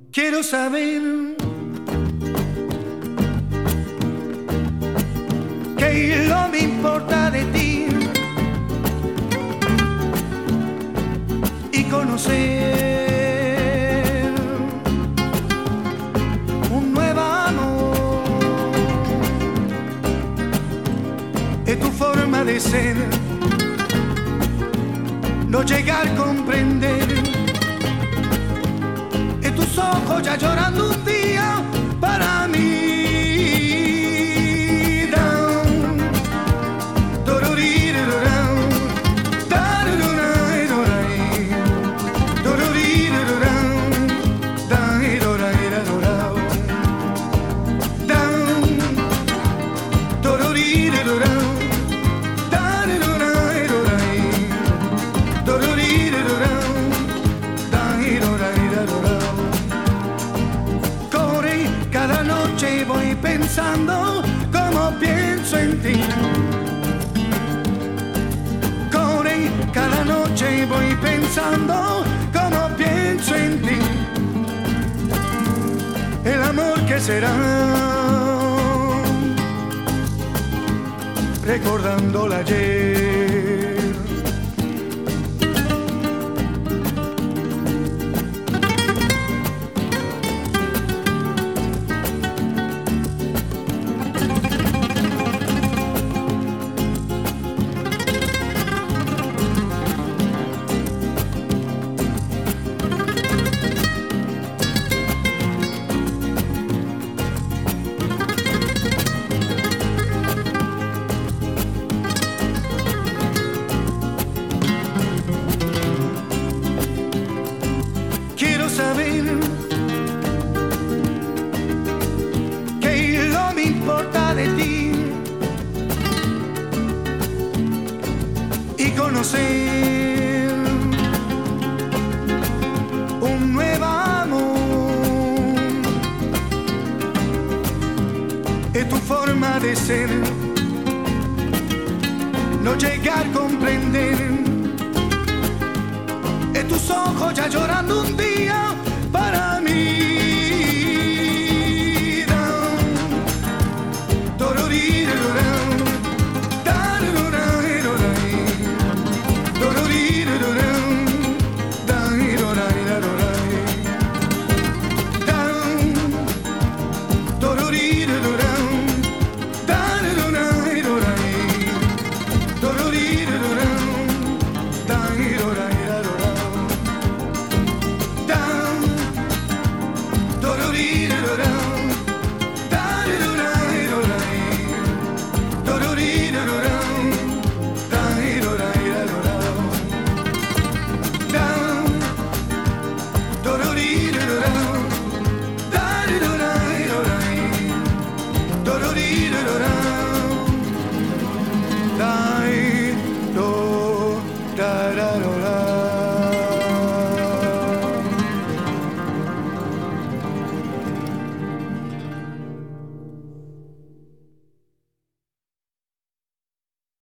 Quiero saber qué no me importa de ti y conocer un nuevo amor. Es tu forma de ser, no llegar a comprender. Tus ojos ya llorando un día para mí. Voy pensando como pienso en ti. Corre, cada noche voy pensando como pienso en ti. El amor que será, recordando el ayer. Saber que no me importa de ti y conocer un nuevo amor. Es tu forma de ser, no llegar a comprender. Es tus ojos ya llorando un día